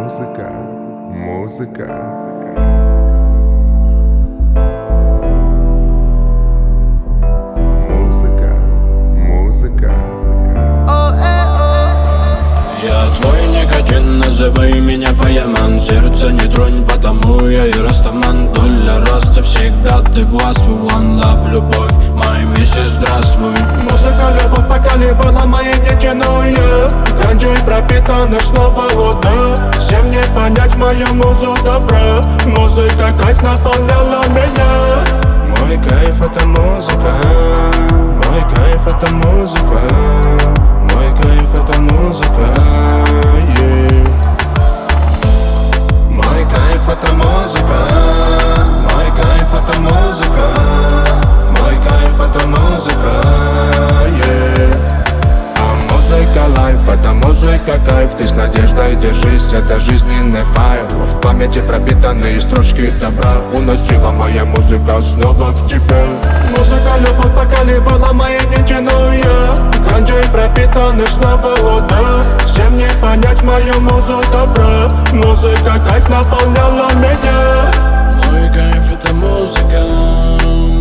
Музыка, музыка. Музыка, музыка. Я твой никотин, называй меня фаяман. Сердце не тронь, потому я и растаман. Доля роста всегда ты властвуй. One love, любовь, моя миссия, здравствуй. Музыка, любовь, пока не была моей нечаянной. Ганджой пропитана снова вода. Всем не понять мою музу добра. Музыка, кайф наполняла меня. Мой кайф это музыка. Мой кайф это музыка. Мой кайф это музыка. Yeah. Мой кайф это музыка. Мой кайф это музыка. Мой кайф это музыка. Yeah. А музыка лайф, это музыка кайф. Ты с надеждой держись, это жизненный файл. В памяти пропитанные строчки добра. Уносила моя музыка снова в тебя. Музыка, любовь, пока не была моей нечаянной. Ганджей пропитаны снова вода. Всем не понять мою музу добра. Музыка, кайф наполняла меня. Мой кайф это музыка.